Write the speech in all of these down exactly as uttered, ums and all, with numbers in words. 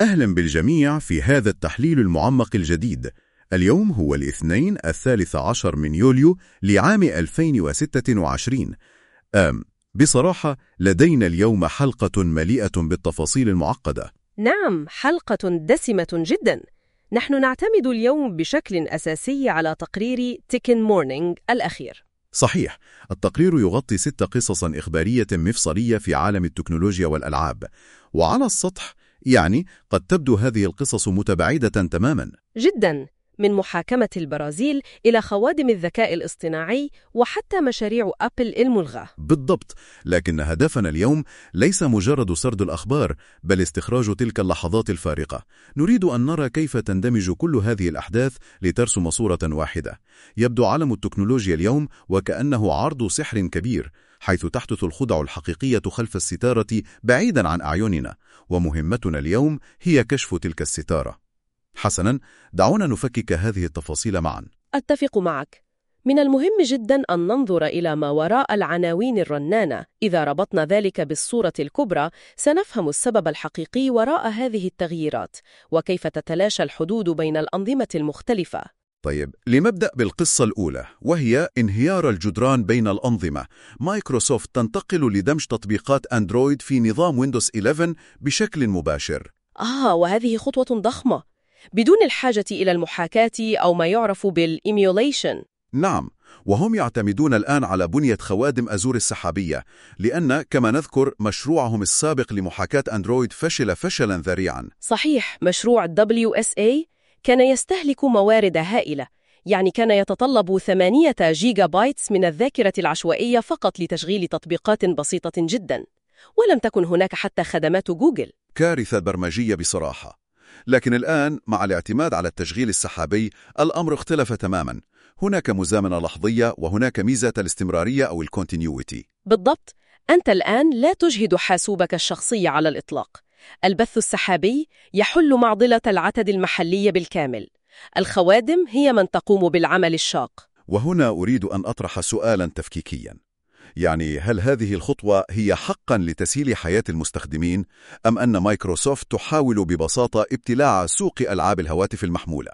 أهلا بالجميع في هذا التحليل المعمق الجديد. اليوم هو الاثنين الثالث عشر من يوليو لعام ألفين وستة وعشرين. أم بصراحة لدينا اليوم حلقة مليئة بالتفاصيل المعقدة. نعم، حلقة دسمة جدا. نحن نعتمد اليوم بشكل أساسي على تقرير تيكن مورنينغ الأخير. صحيح، التقرير يغطي ست قصص إخبارية مفصلية في عالم التكنولوجيا والألعاب، وعلى السطح يعني قد تبدو هذه القصص متباعدة تماما جدا، من محاكمة البرازيل إلى خوادم الذكاء الاصطناعي وحتى مشاريع أبل الملغاة. بالضبط، لكن هدفنا اليوم ليس مجرد سرد الأخبار، بل استخراج تلك اللحظات الفارقة. نريد أن نرى كيف تندمج كل هذه الأحداث لترسم صورة واحدة. يبدو عالم التكنولوجيا اليوم وكأنه عرض سحر كبير، حيث تحدث الخدع الحقيقية خلف الستارة بعيدا عن أعيننا، ومهمتنا اليوم هي كشف تلك الستارة. حسناً، دعونا نفكك هذه التفاصيل معاً. أتفق معك. من المهم جداً أن ننظر إلى ما وراء العناوين الرنانة. إذا ربطنا ذلك بالصورة الكبرى، سنفهم السبب الحقيقي وراء هذه التغييرات، وكيف تتلاشى الحدود بين الأنظمة المختلفة. طيب، لنبدأ بالقصة الأولى، وهي انهيار الجدران بين الأنظمة. مايكروسوفت تنتقل لدمج تطبيقات أندرويد في نظام ويندوز إحدى عشر بشكل مباشر. آه، وهذه خطوة ضخمة بدون الحاجة إلى المحاكاة أو ما يعرف بالإيميوليشن. نعم، وهم يعتمدون الآن على بنية خوادم أزور السحابية، لأن كما نذكر مشروعهم السابق لمحاكاة أندرويد فشل فشلا ذريعا. صحيح، مشروع دبليو إس إيه كان يستهلك موارد هائلة، يعني كان يتطلب ثمانية جيجا بايتس من الذاكرة العشوائية فقط لتشغيل تطبيقات بسيطة جدا، ولم تكن هناك حتى خدمات جوجل. كارثة برمجية بصراحة. لكن الآن مع الاعتماد على التشغيل السحابي الأمر اختلف تماما. هناك مزامنة لحظية، وهناك ميزة الاستمرارية أو الكونتينيويتي. بالضبط، أنت الآن لا تجهد حاسوبك الشخصي على الإطلاق. البث السحابي يحل معضلة العدد المحلي بالكامل. الخوادم هي من تقوم بالعمل الشاق. وهنا أريد أن أطرح سؤالا تفكيكيا، يعني هل هذه الخطوة هي حقا لتسهيل حياة المستخدمين، أم أن مايكروسوفت تحاول ببساطة ابتلاع سوق ألعاب الهواتف المحمولة؟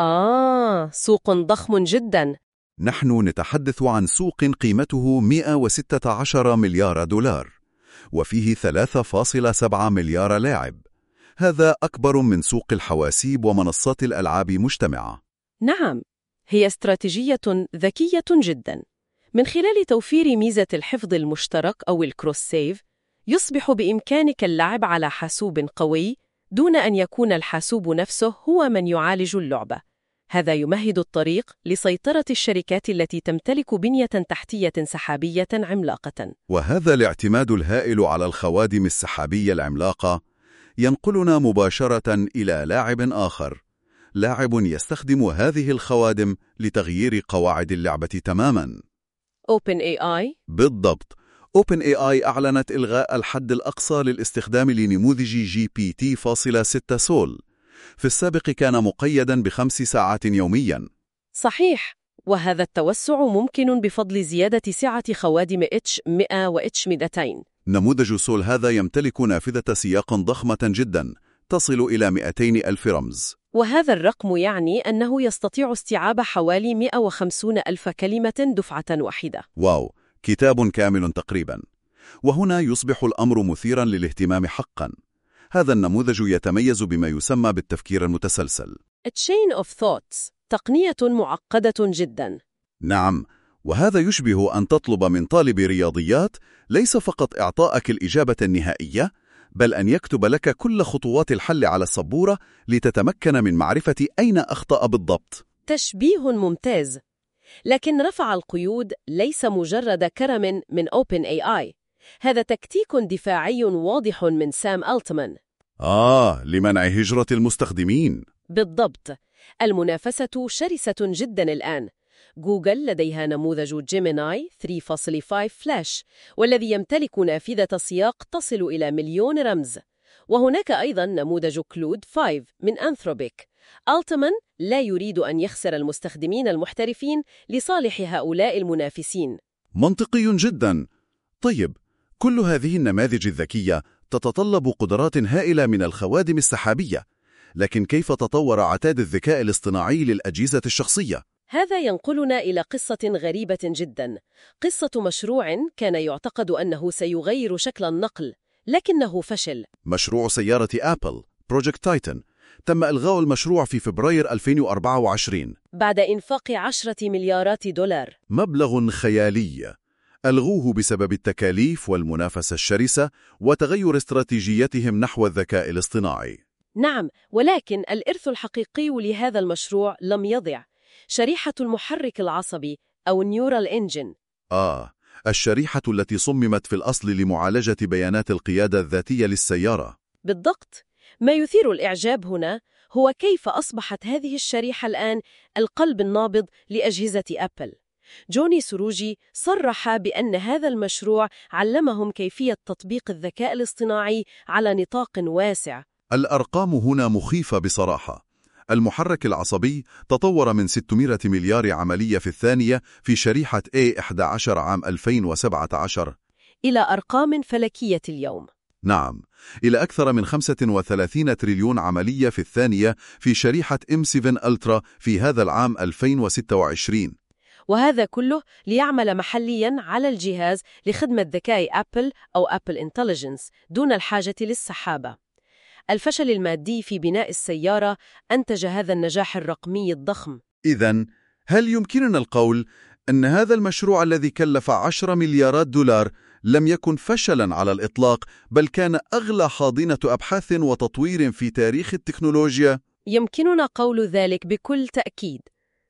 آه، سوق ضخم جدا. نحن نتحدث عن سوق قيمته مئة وستة عشر مليار دولار، وفيه ثلاثة فاصلة سبعة مليار لاعب. هذا أكبر من سوق الحواسيب ومنصات الألعاب مجتمعة. نعم، هي استراتيجية ذكية جدا. من خلال توفير ميزة الحفظ المشترك أو الكروس سيف، يصبح بإمكانك اللعب على حاسوب قوي دون أن يكون الحاسوب نفسه هو من يعالج اللعبة. هذا يمهد الطريق لسيطرة الشركات التي تمتلك بنية تحتية سحابية عملاقة. وهذا الاعتماد الهائل على الخوادم السحابية العملاقة ينقلنا مباشرة إلى لاعب آخر، لاعب يستخدم هذه الخوادم لتغيير قواعد اللعبة تماماً. OpenAI. بالضبط. OpenAI أعلنت إلغاء الحد الأقصى للاستخدام لنموذج جي بي تي فاصلة ستة سول. في السابق كان مقيداً بخمس ساعات يومياً. صحيح، وهذا التوسع ممكن بفضل زيادة سعة خوادم إتش مئة و إتش مئتين. نموذج سول هذا يمتلك نافذة سياق ضخمة جداً تصل إلى مئتين ألف رمز. وهذا الرقم يعني أنه يستطيع استيعاب حوالي مئة وخمسين ألف كلمة دفعة واحدة. واو، كتاب كامل تقريباً. وهنا يصبح الأمر مثيراً للاهتمام حقاً. هذا النموذج يتميز بما يسمى بالتفكير المتسلسل. A chain of thoughts، تقنية معقدة جداً. نعم، وهذا يشبه أن تطلب من طالب رياضيات ليس فقط إعطائك الإجابة النهائية، بل أن يكتب لك كل خطوات الحل على السبورة لتتمكن من معرفة أين أخطأ بالضبط. تشبيه ممتاز. لكن رفع القيود ليس مجرد كرم من OpenAI. هذا تكتيك دفاعي واضح من سام ألتمان. آه، لمنع هجرة المستخدمين. بالضبط. المنافسة شرسة جدا الآن. جوجل لديها نموذج جيميناي ثلاثة فاصلة خمسة فلاش، والذي يمتلك نافذة سياق تصل إلى مليون رمز. وهناك أيضا نموذج كلود خمسة من أنثروبيك. ألتمان لا يريد أن يخسر المستخدمين المحترفين لصالح هؤلاء المنافسين. منطقي جدا. طيب، كل هذه النماذج الذكية تتطلب قدرات هائلة من الخوادم السحابية. لكن كيف تطور عتاد الذكاء الاصطناعي للأجهزة الشخصية؟ هذا ينقلنا إلى قصة غريبة جدا، قصة مشروع كان يعتقد أنه سيغير شكل النقل، لكنه فشل. مشروع سيارة أبل بروجكت تايتن تم إلغاء المشروع في فبراير ألفين وأربعة وعشرين بعد إنفاق عشرة مليارات دولار. مبلغ خيالي. ألغوه بسبب التكاليف والمنافسة الشرسة وتغير استراتيجيتهم نحو الذكاء الاصطناعي. نعم، ولكن الإرث الحقيقي لهذا المشروع لم يضع. شريحة المحرك العصبي أو النيورال إنجن. آه، الشريحة التي صممت في الأصل لمعالجة بيانات القيادة الذاتية للسيارة. بالضبط. ما يثير الإعجاب هنا هو كيف أصبحت هذه الشريحة الآن القلب النابض لأجهزة أبل. جوني سروجي صرح بأن هذا المشروع علمهم كيفية تطبيق الذكاء الاصطناعي على نطاق واسع. الأرقام هنا مخيفة بصراحة. المحرك العصبي تطور من ستمائة مليار عملية في الثانية في شريحة إيه إحدى عشر عام ألفين وسبعة عشر إلى أرقام فلكية اليوم. نعم، إلى أكثر من خمسة وثلاثين تريليون عملية في الثانية في شريحة إم سبعة ألترا في هذا العام ألفين وستة وعشرين. وهذا كله ليعمل محلياً على الجهاز لخدمة ذكاء أبل أو أبل إنتليجنس دون الحاجة للسحابة. الفشل المادي في بناء السيارة أنتج هذا النجاح الرقمي الضخم. إذن، هل يمكننا القول أن هذا المشروع الذي كلف عشرة مليارات دولار لم يكن فشلاً على الإطلاق، بل كان أغلى حاضنة أبحاث وتطوير في تاريخ التكنولوجيا؟ يمكننا قول ذلك بكل تأكيد.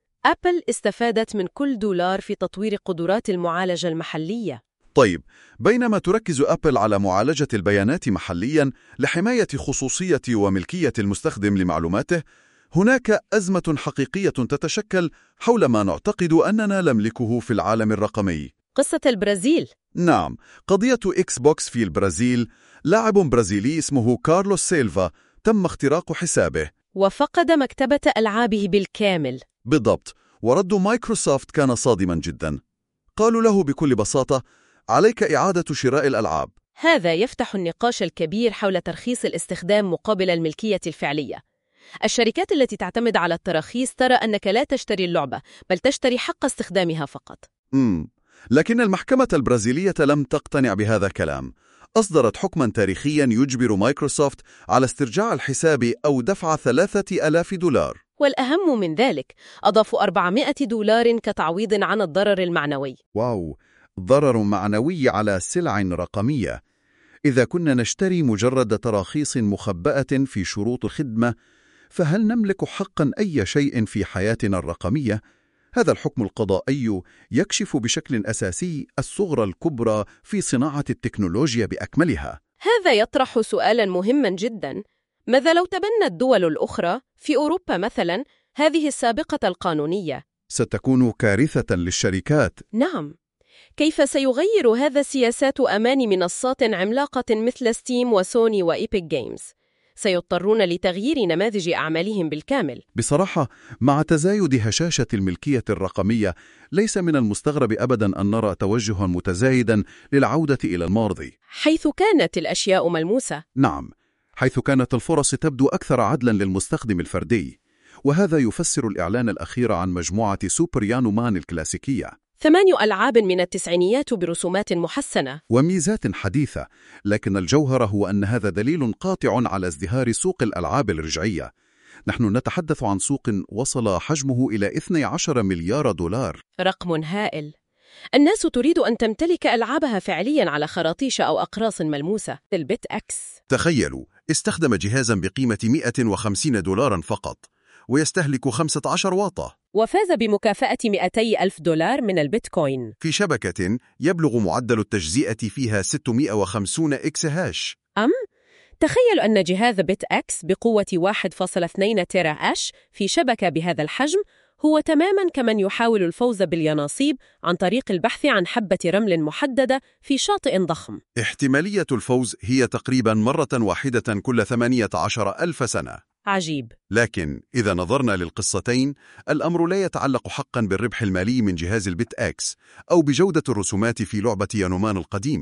أبل استفادت من كل دولار في تطوير قدرات المعالجة المحلية. طيب، بينما تركز أبل على معالجة البيانات محلياً لحماية خصوصية وملكية المستخدم لمعلوماته، هناك أزمة حقيقية تتشكل حول ما نعتقد أننا نملكه في العالم الرقمي. قصة البرازيل. نعم، قضية إكس بوكس في البرازيل. لاعب برازيلي اسمه كارلوس سيلفا تم اختراق حسابه وفقد مكتبة ألعابه بالكامل. بالضبط، ورد مايكروسوفت كان صادما جدا. قالوا له بكل بساطة: عليك إعادة شراء الألعاب. هذا يفتح النقاش الكبير حول ترخيص الاستخدام مقابل الملكية الفعلية. الشركات التي تعتمد على التراخيص ترى أنك لا تشتري اللعبة، بل تشتري حق استخدامها فقط. مم. لكن المحكمة البرازيلية لم تقتنع بهذا الكلام. أصدرت حكما تاريخيا يجبر مايكروسوفت على استرجاع الحساب أو دفع ثلاثة آلاف دولار. والأهم من ذلك، أضافوا أربعمائة دولار كتعويض عن الضرر المعنوي. واو، ضرر معنوي على سلع رقمية. إذا كنا نشتري مجرد تراخيص مخبأة في شروط الخدمة، فهل نملك حقا أي شيء في حياتنا الرقمية؟ هذا الحكم القضائي يكشف بشكل أساسي الثغرة الكبرى في صناعة التكنولوجيا بأكملها. هذا يطرح سؤالاً مهماً جداً. ماذا لو تبنت الدول الأخرى في أوروبا مثلاً هذه السابقة القانونية؟ ستكون كارثة للشركات. نعم. كيف سيغير هذا سياسات أمان منصات عملاقة مثل ستيم وسوني وإيبك جيمز؟ سيضطرون لتغيير نماذج أعمالهم بالكامل. بصراحة، مع تزايد هشاشة الملكية الرقمية، ليس من المستغرب أبدا أن نرى توجها متزايدا للعودة إلى الماضي، حيث كانت الأشياء ملموسة. نعم، حيث كانت الفرص تبدو أكثر عدلا للمستخدم الفردي. وهذا يفسر الإعلان الأخير عن مجموعة سوبر يانو مان الكلاسيكية. ثماني ألعاب من التسعينيات برسومات محسنة وميزات حديثة، لكن الجوهر هو أن هذا دليل قاطع على ازدهار سوق الألعاب الرجعية. نحن نتحدث عن سوق وصل حجمه إلى اثني عشر مليار دولار. رقم هائل. الناس تريد أن تمتلك ألعابها فعلياً على خراطيش أو أقراص ملموسة. البيت أكس، تخيلوا، استخدم جهازاً بقيمة مئة وخمسين دولارا فقط، ويستهلك خمسة عشر واطة، وفاز بمكافأة مئتي ألف دولار من البيتكوين في شبكة يبلغ معدل التجزئة فيها ستمائة وخمسين إكس هاش. أم؟ تخيل أن جهاز بيت أكس بقوة واحد فاصلة اثنين تيرا هاش في شبكة بهذا الحجم هو تماماً كمن يحاول الفوز باليانصيب عن طريق البحث عن حبة رمل محددة في شاطئ ضخم. احتمالية الفوز هي تقريباً مرة واحدة كل ثمانية عشر ألف سنة. عجيب. لكن إذا نظرنا للقصتين، الأمر لا يتعلق حقاً بالربح المالي من جهاز البيت أكس أو بجودة الرسومات في لعبة يانومان القديمة.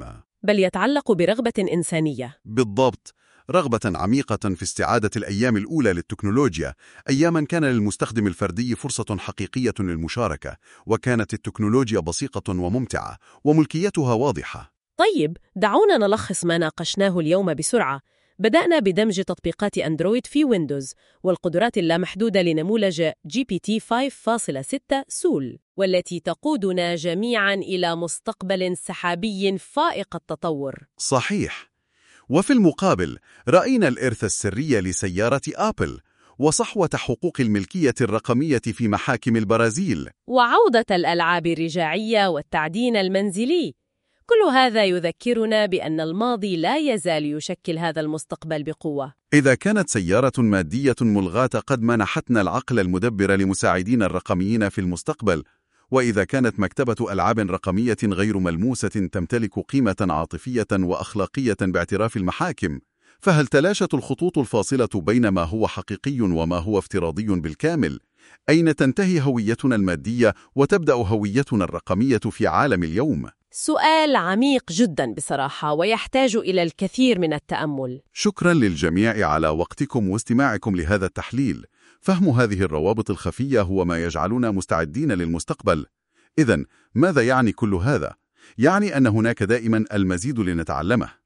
بل يتعلق برغبة إنسانية. بالضبط، رغبة عميقة في استعادة الأيام الأولى للتكنولوجيا، أياما كان للمستخدم الفردي فرصة حقيقية للمشاركة، وكانت التكنولوجيا بسيطة وممتعة، وملكيتها واضحة. طيب، دعونا نلخص ما ناقشناه اليوم بسرعة. بدأنا بدمج تطبيقات أندرويد في ويندوز والقدرات اللامحدودة لنموذج جي بي تي خمسة فاصلة ستة سول، والتي تقودنا جميعاً إلى مستقبل سحابي فائق التطور. صحيح. وفي المقابل، رأينا الإرث السري لسيارة آبل، وصحوة حقوق الملكية الرقمية في محاكم البرازيل، وعودة الألعاب الرجاعية والتعدين المنزلي. كل هذا يذكرنا بأن الماضي لا يزال يشكل هذا المستقبل بقوة. إذا كانت سيارة مادية ملغاة قد منحتنا العقل المدبر لمساعدين الرقميين في المستقبل، وإذا كانت مكتبة ألعاب رقمية غير ملموسة تمتلك قيمة عاطفية وأخلاقية باعتراف المحاكم، فهل تلاشت الخطوط الفاصلة بين ما هو حقيقي وما هو افتراضي بالكامل؟ أين تنتهي هويتنا المادية وتبدأ هويتنا الرقمية في عالم اليوم؟ سؤال عميق جدا بصراحة، ويحتاج إلى الكثير من التأمل. شكرا للجميع على وقتكم واستماعكم لهذا التحليل. فهم هذه الروابط الخفية هو ما يجعلنا مستعدين للمستقبل. إذن، ماذا يعني كل هذا؟ يعني أن هناك دائما المزيد لنتعلمه.